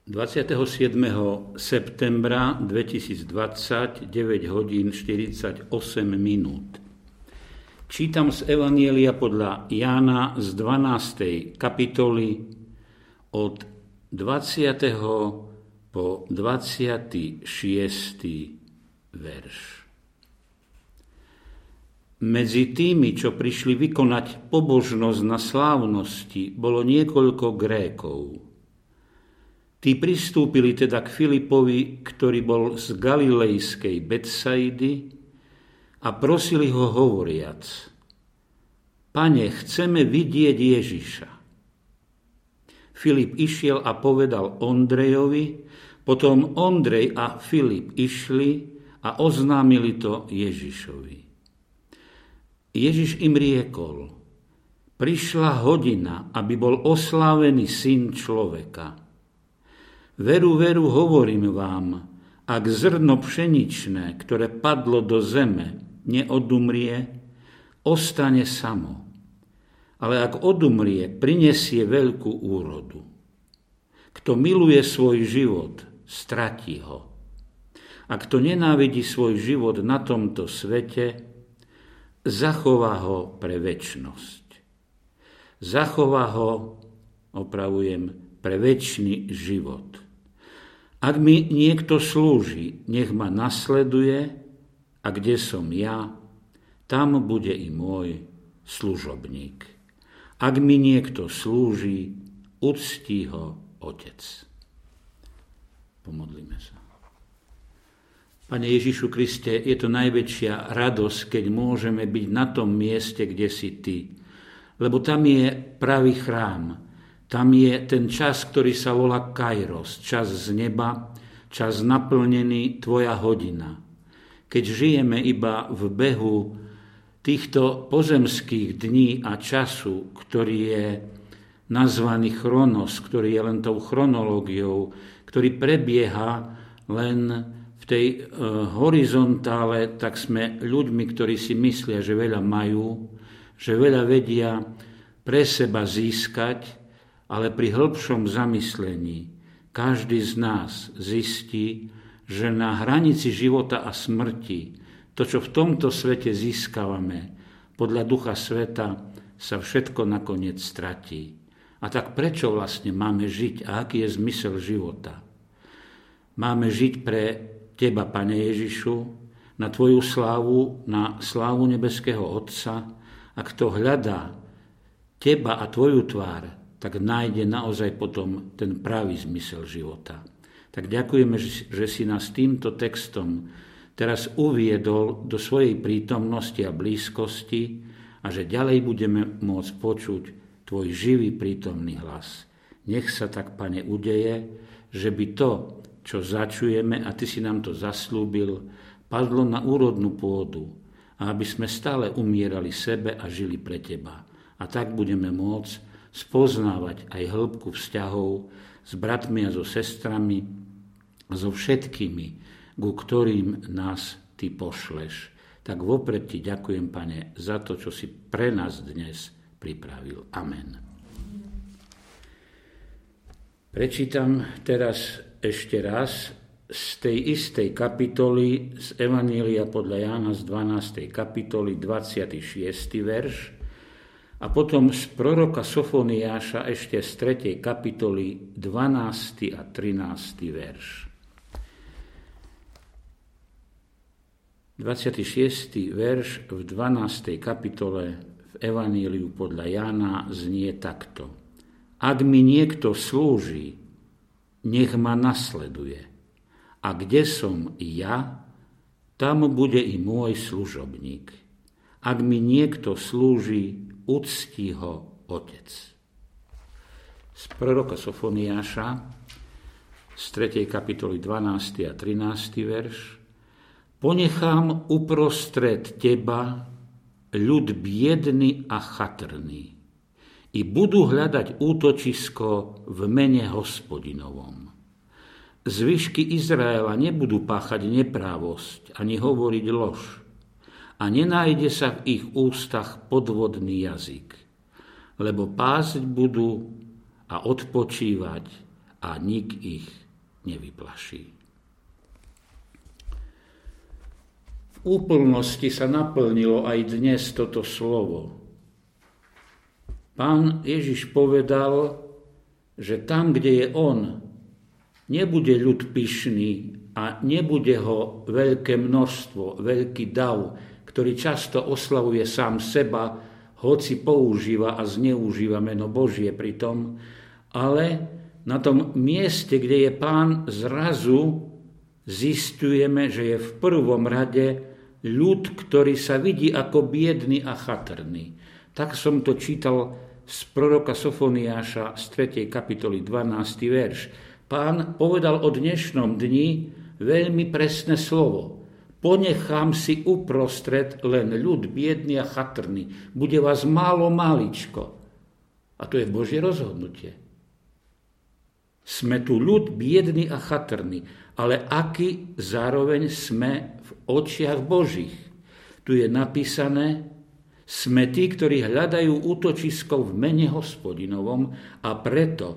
27. septembra 2020, 9 hodín 48 minút. Čítam z Evanjelia podľa Jána z 12. kapitoly od 20. po 26. verš. Medzi tými, čo prišli vykonať pobožnosť na slávnosti, bolo niekoľko Grékov. Tí pristúpili teda k Filipovi, ktorý bol z galilejskej Betsaidy, a prosili ho hovoriac: Pane, chceme vidieť Ježiša. Filip išiel a povedal Ondrejovi, potom Ondrej a Filip išli a oznámili to Ježišovi. Ježiš im riekol: Prišla hodina, aby bol oslávený Syn človeka. Veru, veru, hovorím vám, ak zrno pšeničné, ktoré padlo do zeme, neodumrie, ostane samo. Ale ak odumrie, prinesie veľkú úrodu. Kto miluje svoj život, stratí ho. A kto nenávidí svoj život na tomto svete, zachová ho pre večnosť. Zachová ho, pre večný život. Ak mi niekto slúži, nech ma nasleduje, a kde som ja, tam bude i môj služobník. Ak mi niekto slúži, uctí ho Otec. Pomodlíme sa. Pane Ježišu Kriste, je to najväčšia radosť, keď môžeme byť na tom mieste, kde si Ty. Lebo tam je pravý chrám. Tam je ten čas, ktorý sa volá Kairos, čas z neba, čas naplnený Tvoja hodina. Keď žijeme iba v behu týchto pozemských dní a času, ktorý je nazvaný chronos, ktorý je len tou chronológiou, ktorý prebieha len v tej horizontále, tak sme ľuďmi, ktorí si myslia, že veľa majú, že veľa vedia pre seba získať, ale pri hĺbšom zamyslení každý z nás zistí, že na hranici života a smrti to, čo v tomto svete získavame, podľa Ducha Sveta sa všetko nakoniec stratí. A tak prečo vlastne máme žiť a aký je zmysel života? Máme žiť pre Teba, Pane Ježišu, na Tvoju slávu, na slávu nebeského Otca, a kto hľadá Teba a Tvoju tvár, tak nájde naozaj potom ten pravý zmysel života. Tak ďakujeme, že si nás týmto textom teraz uviedol do svojej prítomnosti a blízkosti a že ďalej budeme môcť počuť Tvoj živý prítomný hlas. Nech sa tak, Pane, udeje, že by to, čo začujeme, a Ty si nám to zaslúbil, padlo na úrodnú pôdu a aby sme stále umierali sebe a žili pre Teba. A tak budeme môcť spoznávať aj hĺbku vzťahov s bratmi a so sestrami, so všetkými, ku ktorým nás Ty pošleš. Tak vopred Ti ďakujem, Pane, za to, čo si pre nás dnes pripravil. Amen. Prečítam teraz ešte raz z tej istej kapitoly z Evanjelia podľa Jána z 12. kapitoly 26. verš, a potom z proroka Sofoniáša ešte z 3. kapitoly 12. a 13. verš. 26. verš v 12. kapitole v Evanjeliu podľa Jána znie takto: Ak mi niekto slúži, nech ma nasleduje. A kde som ja, tam bude i môj služobník. Ak mi niekto slúži, uctí ho Otec. Z proroka Sofoniáša z 3. kapitoly 12. a 13. verš. Ponechám uprostred teba ľud biedny a chatrný i budú hľadať útočisko v mene Hospodinovom. Zvyšky Izraela nebudú páchať neprávosť ani hovoriť lož, a nenájde sa v ich ústach podvodný jazyk, lebo pásť budú a odpočívať a nik ich nevyplaší. V úplnosti sa naplnilo aj dnes toto slovo. Pán Ježiš povedal, že tam, kde je on, nebude ľud pyšný a nebude ho veľké množstvo, veľký dav, ktorý často oslavuje sám seba, hoci používa a zneužíva meno Božie pritom, ale na tom mieste, kde je Pán, zrazu zistujeme, že je v prvom rade ľud, ktorý sa vidí ako biedný a chatrný. Tak som to čítal z proroka Sofoniáša z 3. kapitoly 12. verš. Pán povedal o dnešnom dni veľmi presné slovo. Ponechám si uprostred len ľud biedný a chatrný. Bude vás málo maličko. A to je Božie rozhodnutie. Sme tu ľud biedný a chatrný, ale aký zároveň sme v očiach Božích. Tu je napísané, sme tí, ktorí hľadajú útočisko v mene Hospodinovom a preto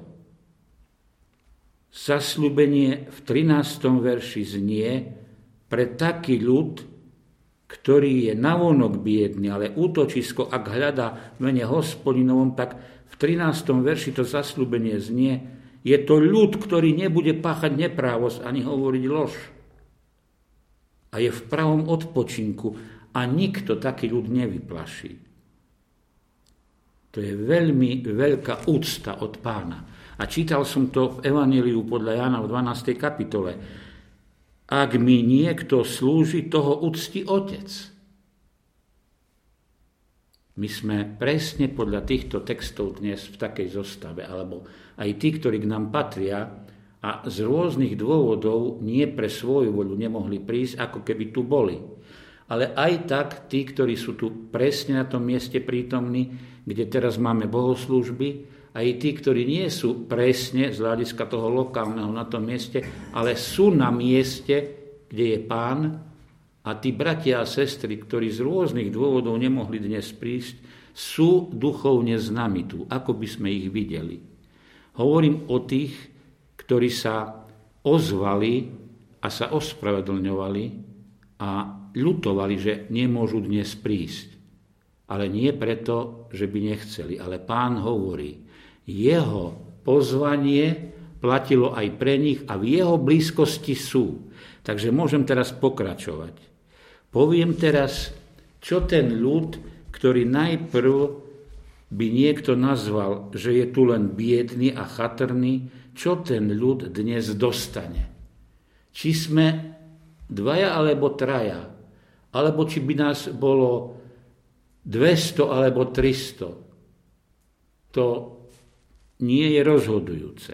zasľúbenie v 13. verši znie pre taký ľud, ktorý je navonok biedný, ale útočisko, ak hľadá v mene Hospodinovom, tak v 13. verši to zasľúbenie znie, je to ľud, ktorý nebude páchať neprávosť ani hovoriť lož. A je v pravom odpočinku a nikto taký ľud nevyplaší. To je veľmi veľká úcta od Pána. A čítal som to v Evanjeliu podľa Jána v 12. kapitole. Ak mi niekto slúži, toho uctí Otec. My sme presne podľa týchto textov dnes v takej zostave, alebo aj tí, ktorí k nám patria a z rôznych dôvodov nie pre svoju voľu nemohli prísť, ako keby tu boli. Ale aj tak tí, ktorí sú tu presne na tom mieste prítomní, kde teraz máme bohoslúžby, aj tí, ktorí nie sú presne z hľadiska toho lokálneho na tom mieste, ale sú na mieste, kde je Pán, a tí bratia a sestry, ktorí z rôznych dôvodov nemohli dnes prísť, sú duchovne s nami tu, ako by sme ich videli. Hovorím o tých, ktorí sa ozvali a sa ospravedlňovali a ľutovali, že nemôžu dnes prísť. Ale nie preto, že by nechceli, ale Pán hovorí, jeho pozvanie platilo aj pre nich a v jeho blízkosti sú. Takže môžem teraz pokračovať. Poviem teraz, čo ten ľud, ktorý najprv by niekto nazval, že je tu len biedný a chatrný, čo ten ľud dnes dostane. Či sme dvaja alebo traja, alebo či by nás bolo 200 alebo 300. To nie je rozhodujúce.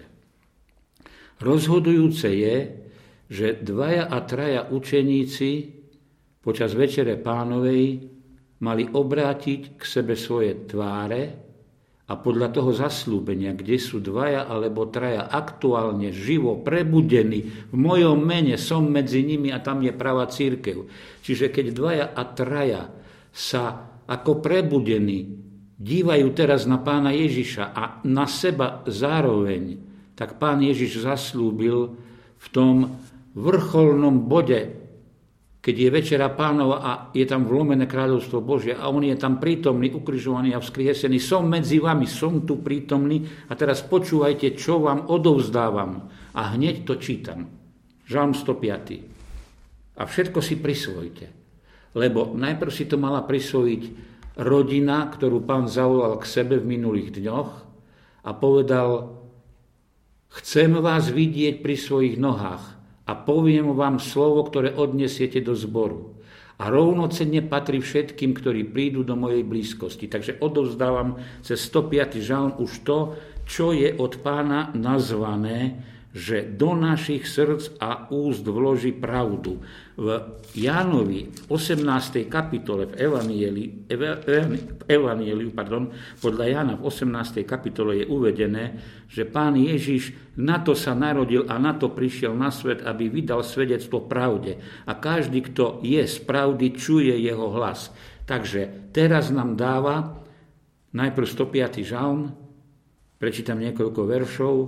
Rozhodujúce je, že dvaja a traja učeníci počas Večere Pánovej mali obrátiť k sebe svoje tváre a podľa toho zasľúbenia, kde sú dvaja alebo traja aktuálne živo prebudení, v mojom mene som medzi nimi a tam je pravá cirkev. Čiže keď dvaja a traja sa ako prebudení dívajú teraz na Pána Ježiša a na seba zároveň, tak Pán Ježiš zasľúbil v tom vrcholnom bode, keď je Večera Pánova a je tam vlomené kráľovstvo Božie a on je tam prítomný, ukrižovaný a vzkriesený. Som medzi vami, som tu prítomný a teraz počúvajte, čo vám odovzdávam. A hneď to čítam. Žalm 105. A všetko si prisvojte. Lebo najprv si to mala prisvojiť rodina, ktorú Pán zavolal k sebe v minulých dňoch a povedal, chcem vás vidieť pri svojich nohách a poviem vám slovo, ktoré odnesiete do zboru. A rovnocenne patrí všetkým, ktorí prídu do mojej blízkosti. Takže odovzdávam cez 105. žalm už to, čo je od Pána nazvané, že do našich srdc a úst vloží pravdu. V Jánovi v 18. kapitole v Evanjeliu, podľa Jána v 18. kapitole je uvedené, že Pán Ježiš na to sa narodil a na to prišiel na svet, aby vydal svedectvo pravde. A každý, kto je z pravdy, čuje jeho hlas. Takže teraz nám dáva najprv 105. žalm, prečítam niekoľko veršov,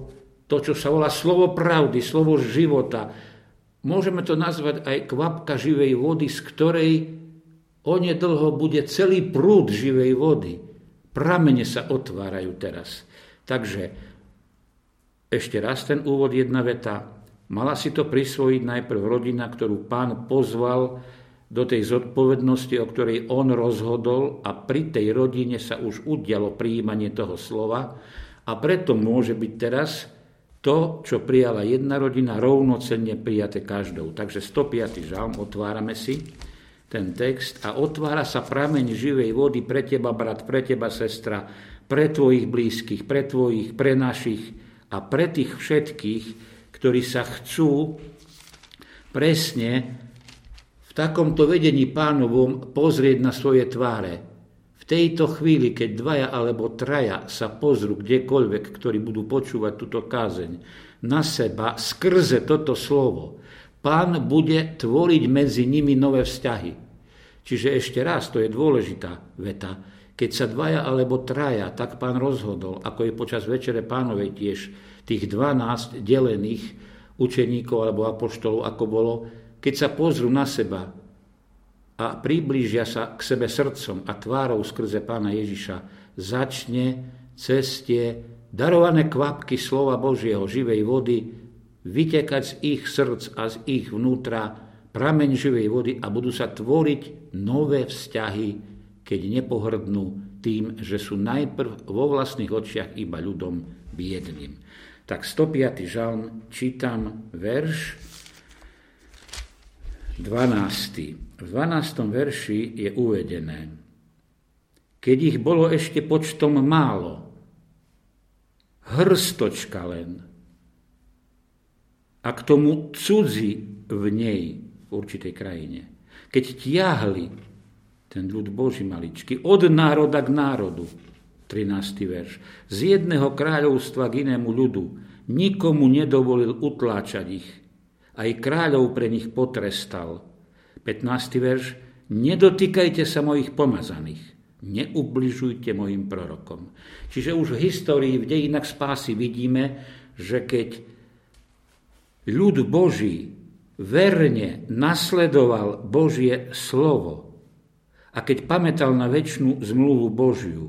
to, čo sa volá slovo pravdy, slovo života. Môžeme to nazvať aj kvapka živej vody, z ktorej onedlho bude celý prúd živej vody. Pramene sa otvárajú teraz. Takže ešte raz ten úvod, jedna veta. Mala si to prisvojiť najprv rodina, ktorú Pán pozval do tej zodpovednosti, o ktorej on rozhodol, a pri tej rodine sa už udialo prijímanie toho slova, a preto môže byť teraz to, čo prijala jedna rodina, rovnocenne prijaté každou. Takže 105. žalm, otvárame si ten text a otvára sa prameň živej vody pre teba, brat, pre teba, sestra, pre tvojich blízkych, pre tvojich, pre našich a pre tých všetkých, ktorí sa chcú presne v takomto vedení Pánovom pozrieť na svoje tváre. V tejto chvíli, keď dvaja alebo traja sa pozrú kdekoľvek, ktorí budú počúvať túto kázeň, na seba skrze toto slovo, Pán bude tvoriť medzi nimi nové vzťahy. Čiže ešte raz, to je dôležitá veta, keď sa dvaja alebo traja, tak Pán rozhodol, ako je počas Večere Pánovej tiež, tých 12 delených učeníkov alebo apoštolov, ako bolo, keď sa pozrú na seba a priblížia sa k sebe srdcom a tvárou skrze Pána Ježiša, začne cez tie darované kvapky slova Božieho, živej vody, vytekať z ich srdc a z ich vnútra prameň živej vody a budú sa tvoriť nové vzťahy, keď nepohrdnú tým, že sú najprv vo vlastných očiach iba ľudom biedným. Tak 105. žalm, čítam verš 12. V 12. verši je uvedené: keď ich bolo ešte počtom málo, hrstočka len, a k tomu cudzí v nej, v určitej krajine, keď tiahli ten ľud Boží maličký od národa k národu, 13. verš, z jedného kráľovstva k inému ľudu, nikomu nedovolil utláčať ich, aj kráľov pre nich potrestal. 15. verš, nedotýkajte sa mojich pomazaných, neubližujte mojim prorokom. Čiže už v histórii, v dejinách spásy vidíme, že keď ľud Boží verne nasledoval Božie slovo a keď pamätal na večnú zmluvu Božiu,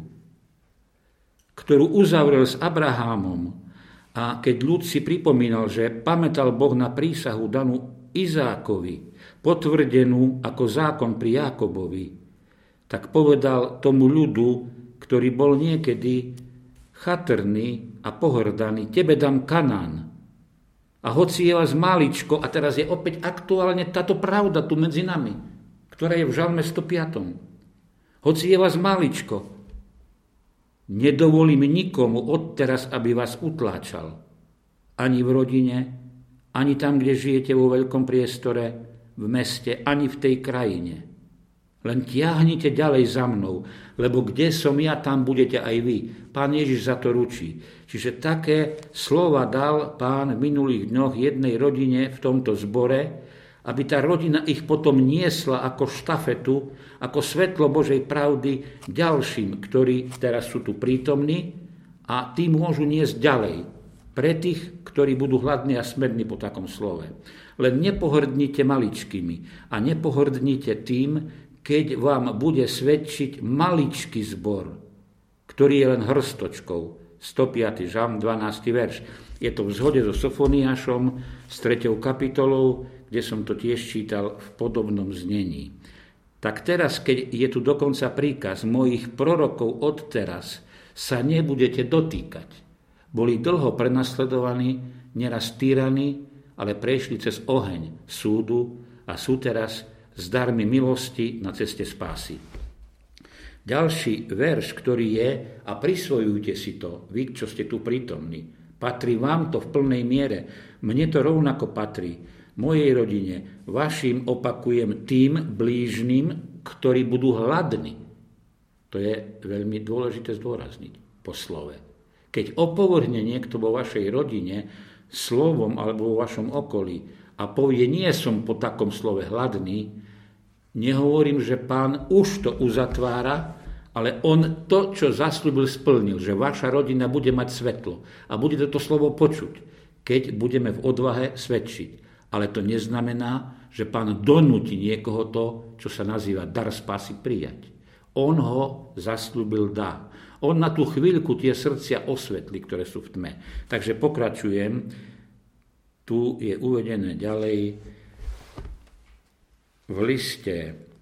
ktorú uzavrel s Abrahámom, a keď ľud si pripomínal, že pamätal Boh na prísahu danú Izákovi, potvrdenú ako zákon pri Jákobovi, tak povedal tomu ľudu, ktorý bol niekedy chatrný a pohrdaný: tebe dám Kanán. A hoci je vás maličko, a teraz je opäť aktuálne táto pravda tu medzi nami, ktorá je v žalme 105. Hoci je vás maličko, nedovolím nikomu odteraz, aby vás utláčal. Ani v rodine, ani tam, kde žijete vo veľkom priestore, v meste, ani v tej krajine. Len tiahnite ďalej za mnou, lebo kde som ja, tam budete aj vy. Pán Ježiš za to ručí. Čiže také slova dal Pán v minulých dňoch jednej rodine v tomto zbore, aby tá rodina ich potom niesla ako štafetu, ako svetlo Božej pravdy ďalším, ktorí teraz sú tu prítomní, a tí môžu niesť ďalej pre tých, ktorí budú hladní a smední po takom slove. Len nepohrdnite maličkými a nepohrdnite tým, keď vám bude svedčiť maličký zbor, ktorý je len hrstočkou. 105. žalm, 12. verš. Je to v zhode so Sofoniášom s 3. kapitolou, kde som to tiež čítal v podobnom znení. Tak teraz, keď je tu dokonca príkaz: mojich prorokov odteraz sa nebudete dotýkať. Boli dlho prenasledovaní, neraz týraní, ale prešli cez oheň súdu a sú teraz s darmi milosti na ceste spásy. Ďalší verš, ktorý je, a prisvojujte si to, vy, čo ste tu prítomní, patrí vám to v plnej miere, mne to rovnako patrí, mojej rodine, vašim, opakujem, tým blížnym, ktorí budú hladní. To je veľmi dôležité zdôrazniť po slove. Keď opovrhne niekto vo vašej rodine slovom alebo vo vašom okolí a povie: nie som po takom slove hladný, nehovorím, že Pán už to uzatvára, Ale on to, čo zasľúbil, splnil, že vaša rodina bude mať svetlo a bude to slovo počuť, keď budeme v odvahe svedčiť. Ale to neznamená, že Pán donúti niekoho to, čo sa nazýva dar spásy, prijať. On ho zasľúbil, dá. On na tú chvíľku tie srdcia osvetlí, ktoré sú v tme. Takže pokračujem. Tu je uvedené ďalej v liste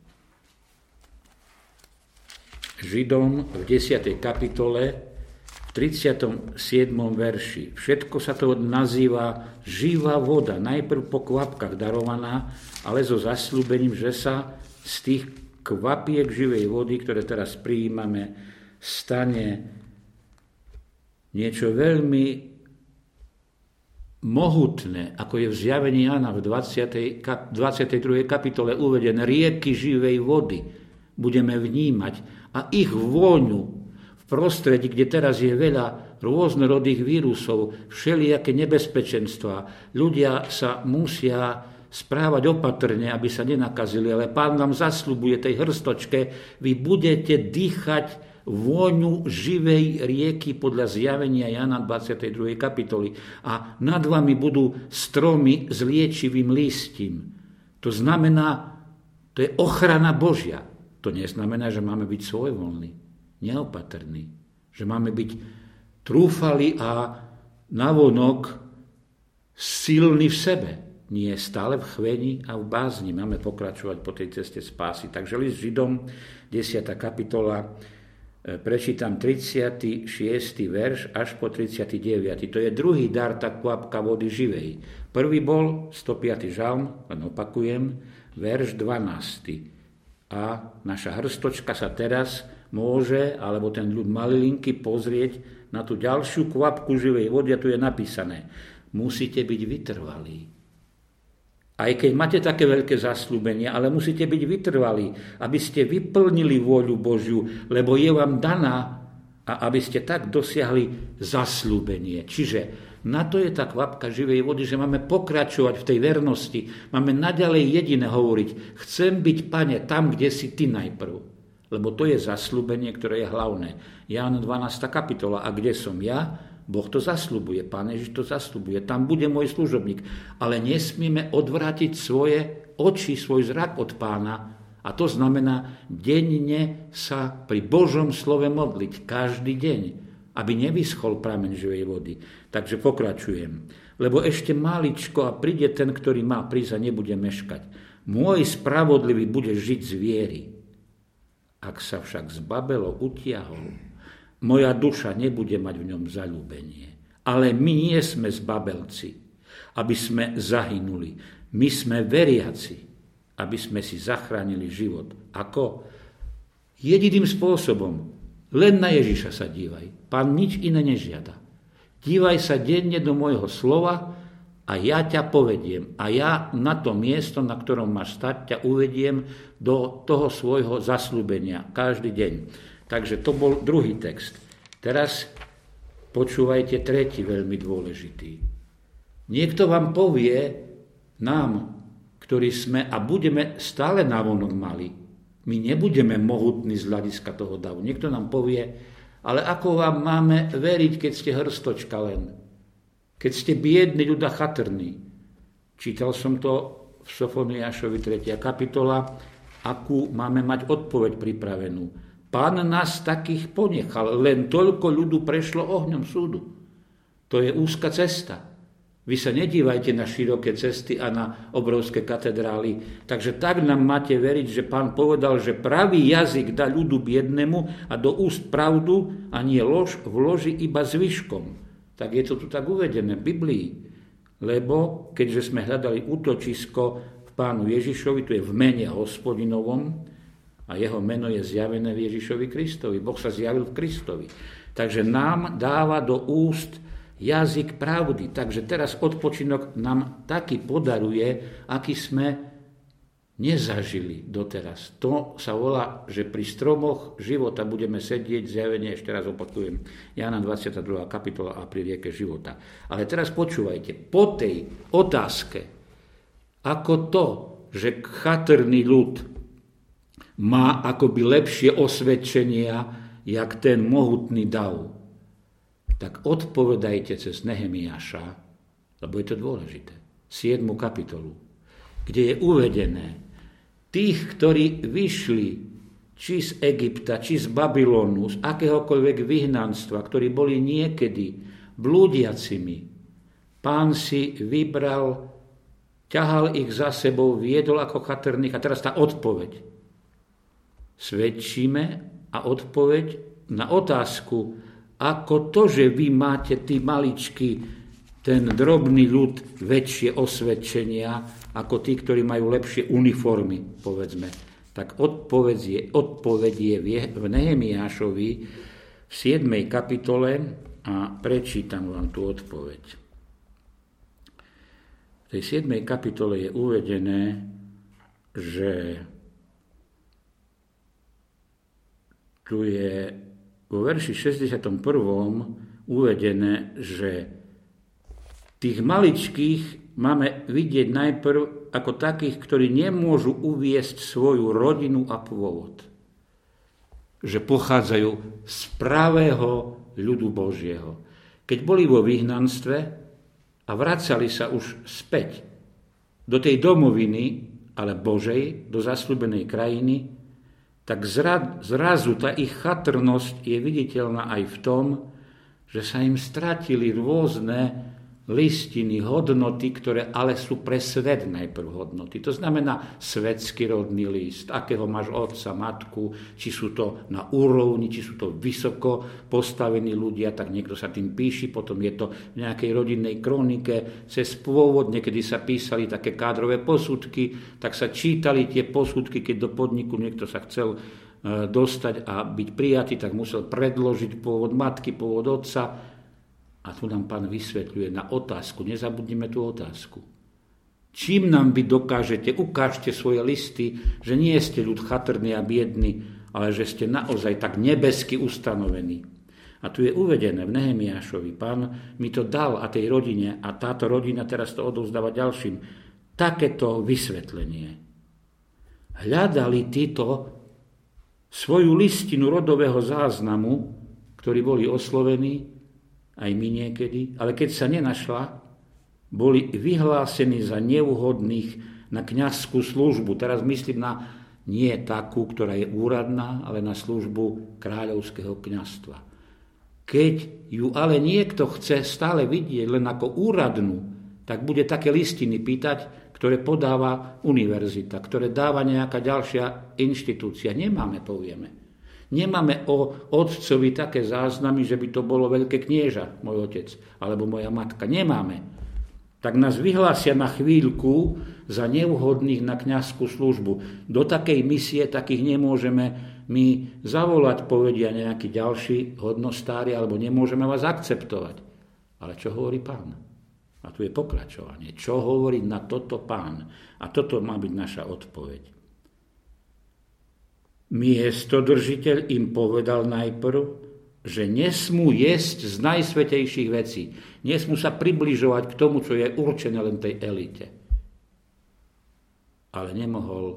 Židom v 10. kapitole v 37. verši. Všetko sa to nazýva živá voda, najprv po kvapkách darovaná, ale so zasľúbením, že sa z tých kvapiek živej vody, ktoré teraz prijímame, stane niečo veľmi mohutné, ako je v zjavení Jána v 22. kapitole uvedené, rieky živej vody budeme vnímať a ich vôňu v prostredí, kde teraz je veľa rôznorodých vírusov, všelijaké nebezpečenstva. Ľudia sa musia správať opatrne, aby sa nenakazili, ale Pán nám zasľubuje tej hrstočke, vy budete dýchať vôňu živej rieky podľa zjavenia Jana 22. kapitoly a nad vami budú stromy s liečivým lístím. To znamená, to je ochrana Božia. To neznamená, že máme byť svojvoľní, neopatrní, že máme byť trúfali a navonok silní v sebe. Nie stále v chvení a v bázni. Máme pokračovať po tej ceste spásy. Takže list Židom, 10. kapitola, prečítam 36. verš až po 39. To je druhý dar, tá kvapka vody živej. Prvý bol 105. žalm, len opakujem, verš 12. A naša hrstočka sa teraz môže, alebo ten ľud malilinky, pozrieť na tú ďalšiu kvapku živej vody a tu je napísané, musíte byť vytrvalí. Aj keď máte také veľké zasľúbenie, ale musíte byť vytrvalí, aby ste vyplnili vôľu Božiu, lebo je vám daná a aby ste tak dosiahli zasľúbenie. Čiže na to je tá kvapka živej vody, že máme pokračovať v tej vernosti, máme naďalej jediné hovoriť, chcem byť, Pane, tam, kde si Ty najprv. Lebo to je zasľúbenie, ktoré je hlavné. Ján 12. kapitola, a kde som ja, Boh to zasľubuje, Pán Ježiš to zasľubuje, tam bude môj služobník. Ale nesmieme odvrátiť svoje oči, svoj zrak od Pána. A to znamená denne sa pri Božom slove modliť každý deň, aby nevyschol prameň živej vody. Takže pokračujem. Lebo ešte máličko a príde ten, ktorý má prísť a nebude meškať. Môj spravodlivý bude žiť z viery. Ak sa však z Babelo utiahol, moja duša nebude mať v ňom zaľúbenie. Ale my nie sme zbabelci, aby sme zahynuli. My sme veriaci, aby sme si zachránili život. Ako? Jediným spôsobom. Len na Ježiša sa dívaj. Pán nič iné nežiada. Dívaj sa denne do môjho slova a ja ťa povediem. A ja na to miesto, na ktorom máš stať, ťa uvediem do toho svojho zasľúbenia. Každý deň. Takže to bol druhý text. Teraz počúvajte tretí, veľmi dôležitý. Niekto vám povie, nám, ktorí sme a budeme stále navonok mali, my nebudeme mohutní z hľadiska toho davu. Niekto nám povie, ale ako vám máme veriť, keď ste hrstočka len? Keď ste biedni ľudia chatrní. Čítal som to v Sofoniášovi 3. kapitola, akú máme mať odpoveď pripravenú. Pán nás takých ponechal, len toľko ľudu prešlo ohňom súdu. To je úzka cesta. Vy sa nedívajte na široké cesty a na obrovské katedrály. Takže tak nám máte veriť, že Pán povedal, že pravý jazyk dá ľudu biednemu a do úst pravdu a nie lož vloží iba zvyškom. Tak je to tu tak uvedené v Biblii. Lebo keďže sme hľadali útočisko v Pánu Ježišovi, tu je v mene Hospodinovom a jeho meno je zjavené v Ježišovi Kristovi. Boh sa zjavil v Kristovi. Takže nám dáva do úst jazyk pravdy. Takže teraz odpočinok nám taký podaruje, aký sme nezažili doteraz. To sa volá, že pri stromoch života budeme sedieť, zjavenie, ešte raz opakujem, Jána 22. kapitola a pri rieke života. Ale teraz počúvajte, po tej otázke, ako to, že chatrný ľud má akoby lepšie osvedčenia, jak ten mohutný dav. Tak odpovedajte cez Nehemiáša, lebo je to dôležité, 7. kapitolu, kde je uvedené, tých, ktorí vyšli či z Egypta, či z Babylonu, z akéhokoľvek vyhnanstva, ktorí boli niekedy blúdiacimi, Pán si vybral, ťahal ich za sebou, viedol ako chatrných. A teraz tá odpoveď. Svedčíme a odpoveď na otázku, ako to, že vy máte, tí maličky, ten drobný ľud, väčšie osvedčenia ako tí, ktorí majú lepšie uniformy, povedzme. Tak odpoveď je v Nehemiášovi v 7. kapitole a prečítam vám tú odpoveď. V tej 7. kapitole je uvedené, že tu je vo verši 61. uvedené, že tých maličkých máme vidieť najprv ako takých, ktorí nemôžu uviesť svoju rodinu a pôvod. Že pochádzajú z pravého ľudu Božieho. Keď boli vo vyhnanstve a vracali sa už späť do tej domoviny, ale Božej, do zasľúbenej krajiny, tak zrazu tá ich chatrnosť je viditeľná aj v tom, že sa im stratili rôzne listiny, hodnoty, ktoré ale sú pre svet najprv hodnoty. To znamená svetský rodný list, akého máš otca, matku, či sú to na úrovni, či sú to vysoko postavení ľudia, tak niekto sa tým píši, potom je to v nejakej rodinnej kronike, cez pôvod, niekedy sa písali také kádrové posudky, tak sa čítali tie posudky, keď do podniku niekto sa chcel dostať a byť prijatý, tak musel predložiť pôvod matky, pôvod otca. A tu nám Pán vysvetľuje na otázku, nezabudnime tú otázku. Čím nám vy dokážete, ukážte svoje listy, že nie ste ľud chatrný a biedný, ale že ste naozaj tak nebesky ustanovení. A tu je uvedené v Nehemiášovi, Pán mi to dal a tej rodine, a táto rodina teraz to odovzdáva ďalším, takéto vysvetlenie. Hľadali títo svoju listinu rodového záznamu, ktorí boli oslovení, aj my niekedy, ale keď sa nenašla, boli vyhlásení za neuhodných na kňazskú službu. Teraz myslím na nie takú, ktorá je úradná, ale na službu kráľovského kňazstva. Keď ju ale niekto chce stále vidieť len ako úradnú, tak bude také listiny pýtať, ktoré podáva univerzita, ktoré dáva nejaká ďalšia inštitúcia. Nemáme, povieme. Nemáme o otcovi také záznamy, že by to bolo veľké knieža, môj otec, alebo moja matka. Nemáme. Tak nás vyhlásia na chvíľku za neuhodných na kňazskú službu. Do takej misie takých nemôžeme my zavolať, povedia nejakí ďalší hodnostári, alebo nemôžeme vás akceptovať. Ale čo hovorí Pán? A tu je pokračovanie. Čo hovorí na toto Pán? A toto má byť naša odpoveď. Miestodržiteľ im povedal najprv, že nesmú jesť z najsvätejších vecí. Nesmú sa približovať k tomu, čo je určené len tej elite. Ale nemohol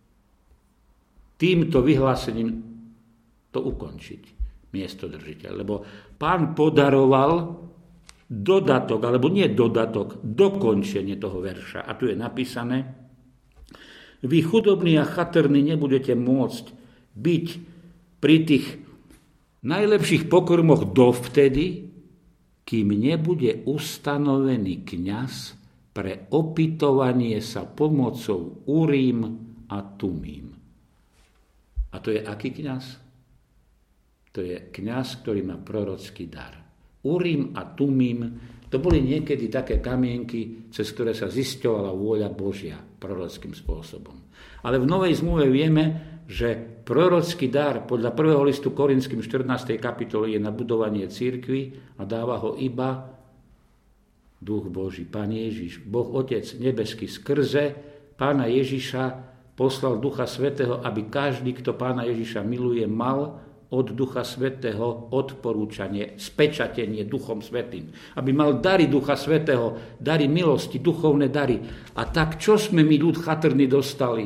týmto vyhlásením to ukončiť, miestodržiteľ. Lebo Pán podaroval dodatok, alebo nie dodatok, dokončenie toho verša. A tu je napísané, vy chudobní a chatrní nebudete môcť byť pri tých najlepších pokrmoch dovtedy, kým nebude ustanovený kňaz pre opytovanie sa pomocou Urím a Tumím. A to je aký kňaz? To je kňaz, ktorý má prorocký dar. Urím a Tumím, to boli niekedy také kamienky, cez ktoré sa zisťovala vôľa Božia prorockým spôsobom. Ale v Novej zmluve vieme, že prorocký dar podľa 1. listu Korinským 14. kapitole je na budovanie cirkvi a dáva ho iba Duch Boží, Pán Ježiš. Boh Otec nebeský skrze Pána Ježiša poslal Ducha Svätého, aby každý, kto Pána Ježiša miluje, mal od Ducha Svätého odporúčanie, spečatenie Duchom Svätým. Aby mal dary Ducha Svätého, dary milosti, duchovné dary. A tak, čo sme my ľud chatrný dostali?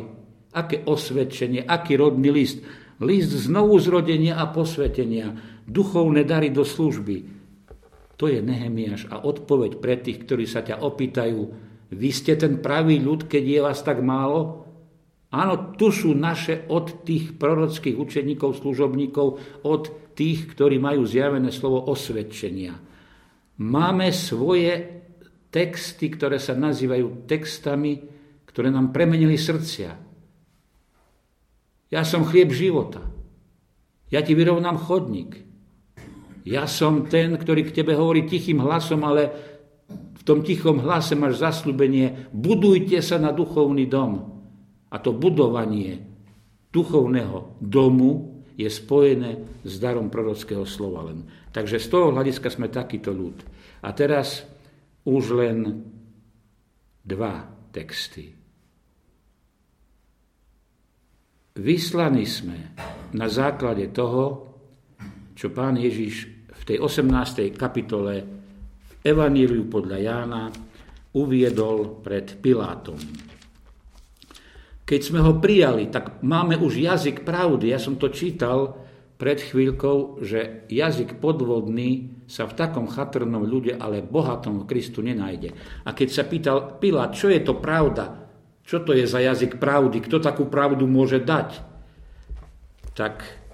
Aké osvedčenie, aký rodný list? List znovuzrodenia a posvetenia, duchovné dary do služby. To je Nehemiáš a odpoveď pre tých, ktorí sa ťa opýtajú, vy ste ten pravý ľud, keď je vás tak málo? Áno, tu sú naše od tých prorockých učeníkov, služobníkov, od tých, ktorí majú zjavené slovo osvedčenia. Máme svoje texty, ktoré sa nazývajú textami, ktoré nám premenili srdcia. Ja som chlieb života. Ja ti vyrovnám chodník. Ja som ten, ktorý k tebe hovorí tichým hlasom, ale v tom tichom hlase máš zasľúbenie, budujte sa na duchovný dom. A to budovanie duchovného domu je spojené s darom prorockého slova len. Takže z toho hľadiska sme takýto ľud. A teraz už len 2 texty. Vyslaní sme na základe toho, čo Pán Ježiš v tej 18. kapitole v Evaníliu podľa Jána uviedol pred Pilátom. Keď sme ho prijali, tak máme už jazyk pravdy. Ja som to čítal pred chvíľkou, že jazyk podvodný sa v takom chatrnom ľude, ale bohatom Kristu nenájde. A keď sa pýtal Pilát, čo je to pravda, čo to je za jazyk pravdy? Kto takú pravdu môže dať? Tak,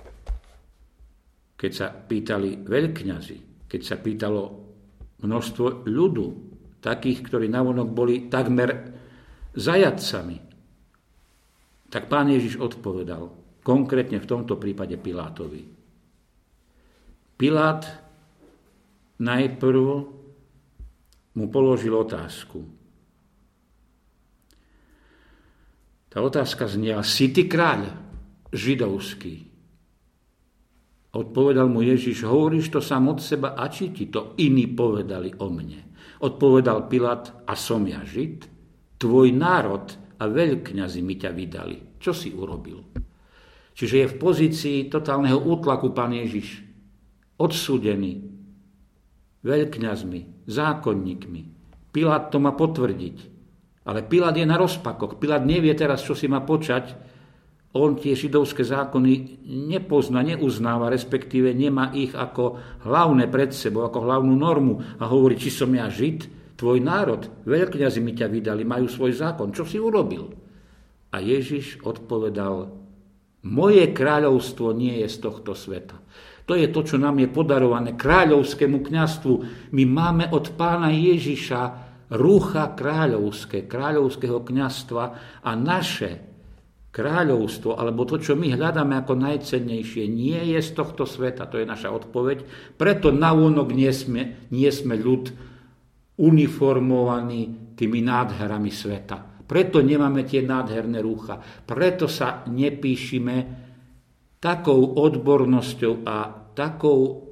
keď sa pýtali veľkňazi, keď sa pýtalo množstvo ľudu, takých, ktorí navonok boli takmer zajatcami, tak Pán Ježiš odpovedal, konkrétne v tomto prípade Pilátovi. Pilát najprv mu položil otázku. Tá otázka znela, si ty kráľ židovský? Odpovedal mu Ježiš, hovoríš to sám od seba a či ti to iní povedali o mne? Odpovedal Pilát, a som ja Žid? Tvoj národ a veľkňazi mi ťa vydali. Čo si urobil? Čiže je v pozícii totálneho útlaku Pán Ježiš. Odsúdený veľkňazmi, zákonníkmi. Pilát to má potvrdiť. Ale Pilát je na rozpakoch. Pilát nevie teraz, čo si má počať. On tie židovské zákony nepozná, neuznáva, respektíve nemá ich ako hlavné pred sebou, ako hlavnú normu. A hovorí, či som ja Žid, tvoj národ, veľkňazi mi ťa vydali, majú svoj zákon. Čo si urobil? A Ježiš odpovedal, moje kráľovstvo nie je z tohto sveta. To je to, čo nám je podarované kráľovskému kňazstvu. My máme od Pána Ježiša rúcha kráľovského kňazstva a naše kráľovstvo, alebo to, čo my hľadáme ako najcennejšie, nie je z tohto sveta. To je naša odpoveď. Preto navonok nie sme ľud uniformovaný tými nádherami sveta. Preto nemáme tie nádherné rúcha. Preto sa nepíšime takou odbornosťou a takou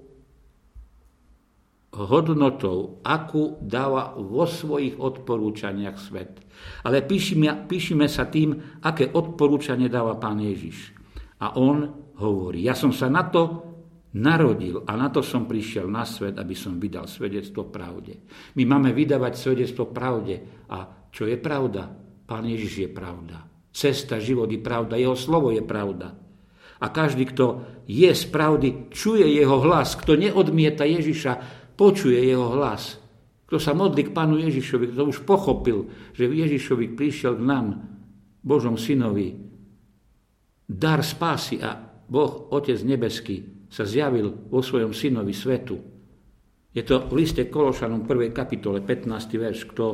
hodnotou, akú dáva vo svojich odporúčaniach svet. Ale píšime sa tým, aké odporúčanie dáva Pán Ježiš. A on hovorí, ja som sa na to narodil a na to som prišiel na svet, aby som vydal svedectvo pravde. My máme vydávať svedectvo pravde. A čo je pravda? Pán Ježiš je pravda. Cesta, život je pravda, jeho slovo je pravda. A každý, kto je z pravdy, čuje jeho hlas. Kto neodmieta Ježiša, počuje jeho hlas. Kto sa modlí k Pánu Ježišovi, kto už pochopil, že v Ježišovi prišiel k nám, Božom synovi, dar spásy a Boh, Otec nebeský, sa zjavil vo svojom synovi svetu. Je to v liste Kološanom 1. kapitole 15. verš, kto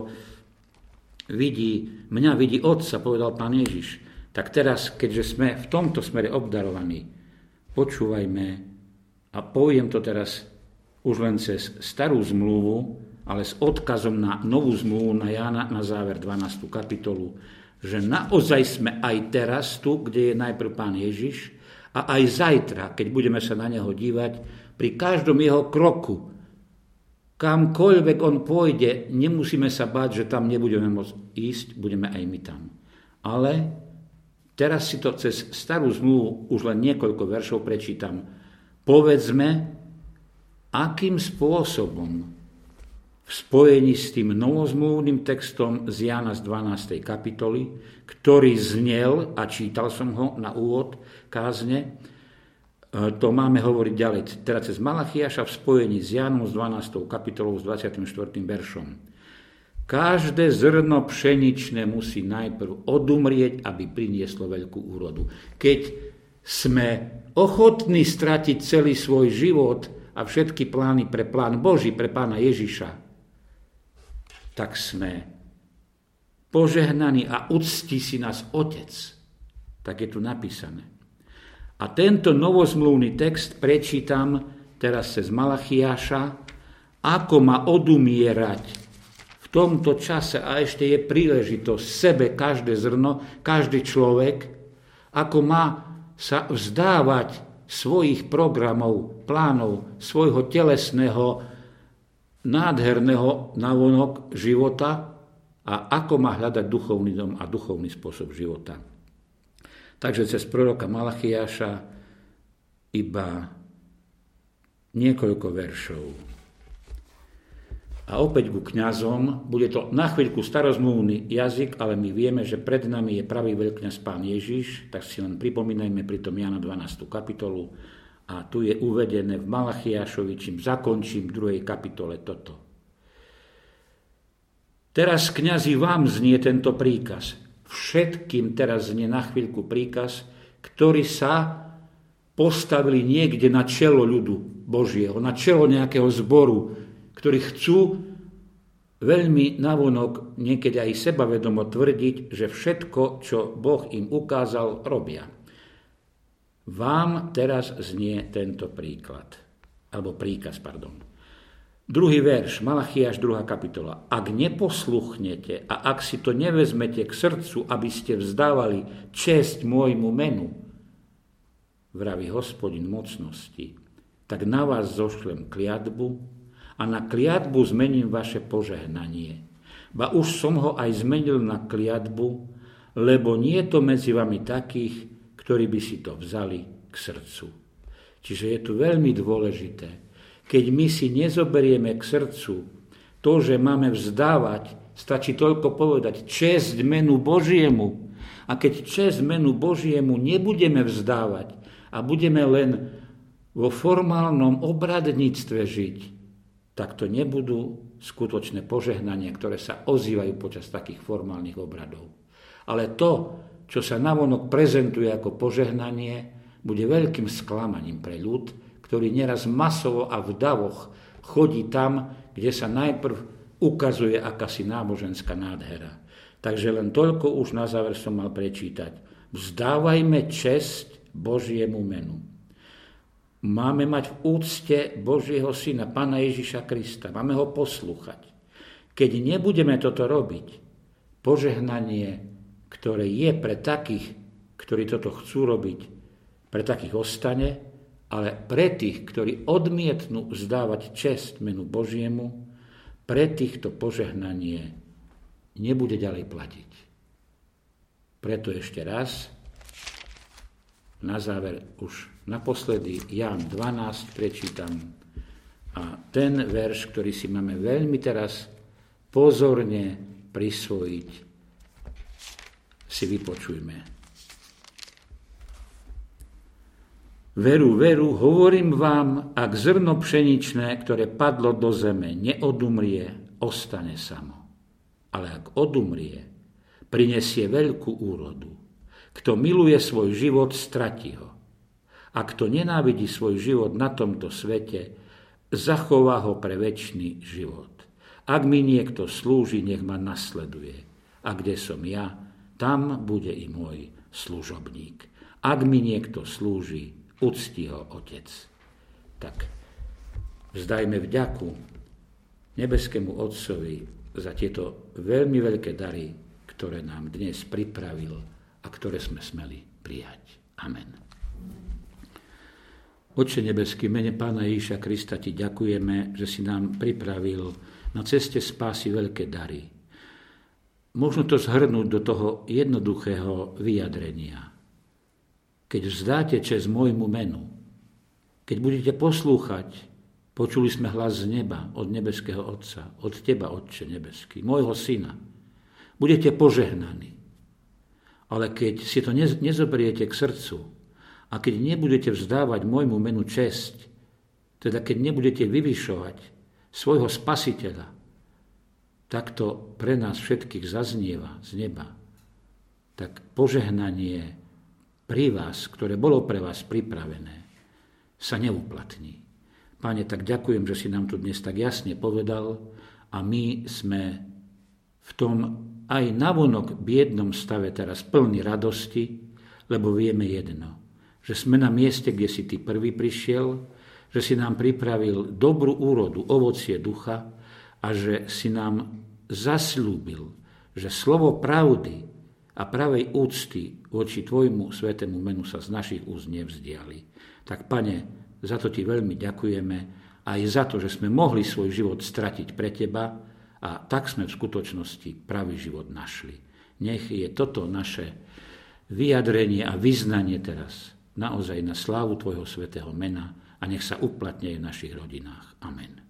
mňa vidí Otca, povedal Pán Ježiš. Tak teraz, keďže sme v tomto smere obdarovaní, počúvajme a poviem to teraz už len cez starú zmluvu, ale s odkazom na novú zmluvu na Jána na záver 12. kapitolu, že naozaj sme aj teraz tu, kde je najprv Pán Ježiš a aj zajtra, keď budeme sa na neho dívať, pri každom jeho kroku, kamkoľvek on pôjde, nemusíme sa báť, že tam nebudeme môcť ísť, budeme aj my tam. Ale teraz si to cez starú zmluvu už len niekoľko veršov prečítam. Povedzme, akým spôsobom v v spojení s tým novozmluvným textom z Jána z 12. kapitoly, ktorý znel, a čítal som ho na úvod kázne, to máme hovoriť ďalej, teda cez Malachiáša v spojení s Jánom z 12. kapitolou s 24. veršom. Každé zrno pšeničné musí najprv odumrieť, aby prinieslo veľkú úrodu. Keď sme ochotní stratiť celý svoj život a všetky plány pre plán Boží, pre Pána Ježiša, tak sme požehnaní a uctí si nás Otec. Tak je tu napísané. A tento novozmluvný text prečítam teraz cez Malachiáša, ako má odumierať v tomto čase, a ešte je príležitosť sebe každé zrno, každý človek, ako má sa vzdávať svojich programov, plánov, svojho telesného, nádherného navonok života a ako má hľadať duchovný dom a duchovný spôsob života. Takže cez proroka Malachiáša iba niekoľko veršov. A opäť ku kňazom, bude to na chvíľku starozmluvný jazyk, ale my vieme, že pred nami je pravý veľkňaz Pán Ježiš, tak si len pripomínajme pri tom Jana 12. kapitolu. A tu je uvedené v Malachiášovi, čím zakončím v 2. kapitole toto. Teraz, kňazi, vám znie tento príkaz. Všetkým teraz znie na chvíľku príkaz, ktorí sa postavili niekde na čelo ľudu Božieho, na čelo nejakého zboru, ktorí chcú veľmi navonok, niekedy aj sebavedomo tvrdiť, že všetko, čo Boh im ukázal, robia. Vám teraz znie tento príkaz. Druhý verš, Malachiáš 2. kapitola. Ak neposluchnete a ak si to nevezmete k srdcu, aby ste vzdávali česť môjmu menu, vraví Hospodin mocnosti, tak na vás zošlem kliatbu a na kliatbu zmením vaše požehnanie. Ba už som ho aj zmenil na kliatbu, lebo nie je to medzi vami takých, ktorí by si to vzali k srdcu. Čiže je tu veľmi dôležité, keď my si nezoberieme k srdcu to, že máme vzdávať, stačí toľko povedať česť menu Božiemu. A keď česť menu Božiemu nebudeme vzdávať a budeme len vo formálnom obradníctve žiť, tak to nebudú skutočné požehnania, ktoré sa ozývajú počas takých formálnych obradov. Ale to, čo sa navonok prezentuje ako požehnanie, bude veľkým sklamaním pre ľud, ktorý neraz masovo a v davoch chodí tam, kde sa najprv ukazuje akási náboženská nádhera. Takže len toľko už na záver som mal prečítať. Vzdávajme česť Božiemu menu. Máme mať v úcte Božieho Syna, Pána Ježiša Krista. Máme ho poslúchať. Keď nebudeme toto robiť, požehnanie, ktoré je pre takých, ktorí toto chcú robiť, pre takých ostane, ale pre tých, ktorí odmietnú vzdávať česť menu Božiemu, pre týchto požehnanie nebude ďalej platiť. Preto ešte raz, na záver už naposledy Ján 12 prečítam a ten verš, ktorý si máme veľmi teraz pozorne prisvojiť, si vypočujme. Veru, veru, hovorím vám, ak zrno pšeničné, ktoré padlo do zeme, neodumrie, ostane samo. Ale ak odumrie, prinesie veľkú úrodu. Kto miluje svoj život, stratí ho. A kto nenávidí svoj život na tomto svete, zachová ho pre večný život. Ak mi niekto slúži, nech ma nasleduje. A kde som ja, tam bude i môj služobník. Ak mi niekto slúži, uctí ho Otec. Tak vzdajme vďaku nebeskému Otcovi za tieto veľmi veľké dary, ktoré nám dnes pripravil a ktoré sme smeli prijať. Amen. Otče nebeský, v mene Pána Ježiša Krista ti ďakujeme, že si nám pripravil na ceste spásy veľké dary. Možno to zhrnúť do toho jednoduchého vyjadrenia. Keď vzdáte česť môjmu menu, keď budete poslúchať Počuli sme hlas z neba, od nebeského Otca, od teba, Otče nebeský, môjho syna. Budete požehnaní. Ale keď si to nezoberiete k srdcu a keď nebudete vzdávať môjmu menu česť, teda keď nebudete vyvyšovať svojho Spasiteľa, tak to pre nás všetkých zaznieva z neba. Tak požehnanie pri vás, ktoré bolo pre vás pripravené, sa neuplatní. Pane, tak ďakujem, že si nám tu dnes tak jasne povedal a my sme v tom aj navonok biednom stave teraz plný radosti, lebo vieme jedno, že sme na mieste, kde si ty prvý prišiel, že si nám pripravil dobrú úrodu, ovocie ducha a že si nám zasľúbil, že slovo pravdy a pravej úcty voči tvojmu svätému menu sa z našich úst nevzdiali. Tak, Pane, za to ti veľmi ďakujeme aj za to, že sme mohli svoj život stratiť pre teba a tak sme v skutočnosti pravý život našli. Nech je toto naše vyjadrenie a vyznanie teraz naozaj na slávu tvojho svätého mena a nech sa uplatne aj v našich rodinách. Amen.